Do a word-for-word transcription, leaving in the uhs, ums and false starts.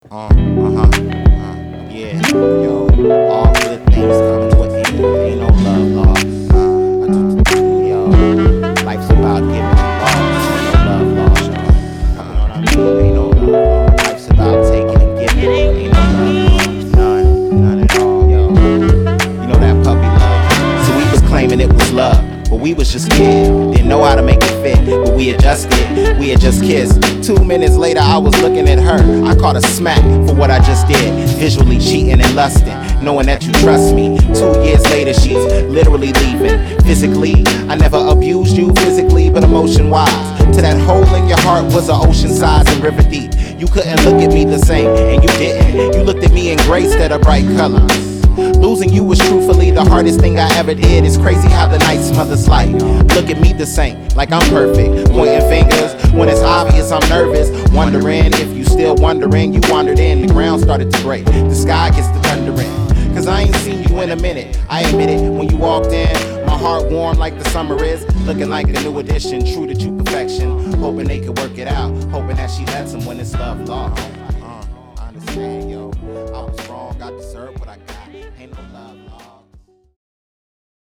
Uh, uh-huh, uh, yeah, yo, all good things come with it, ain't no love lost, uh, I do, yo, life's about giving and lost, ain't no love lost, you know what I mean, ain't no love lost, life's about taking and giving, ain't no love lost, none, none at all, yo, you know that puppy love, so we was claiming it was love. But we was just scared, didn't know how to make it fit. But we adjusted, we had just kissed. Two minutes later, I was looking at her. I caught a smack for what I just did. Visually cheating and lusting, knowing that you trust me. Two years later, she's literally leaving. Physically, I never abused you physically, but emotion-wise. To that hole in your heart was an ocean size and river deep. You couldn't look at me the same, and you didn't. You looked at me in gray instead of bright colors. Losing you was truthfully the hardest thing I ever did. It's crazy how the night smothers light. Look at me the same, like I'm perfect. Pointing fingers when it's obvious I'm nervous. Wondering if you still wondering. You wandered in, the ground started to break. The sky gets to thundering. Cause I ain't seen you in a minute. I admit it, when you walked in, my heart warm like the summer is. Looking like a new addition, true to true perfection. Hoping they could work it out. Hoping that she lets him when it's love lost.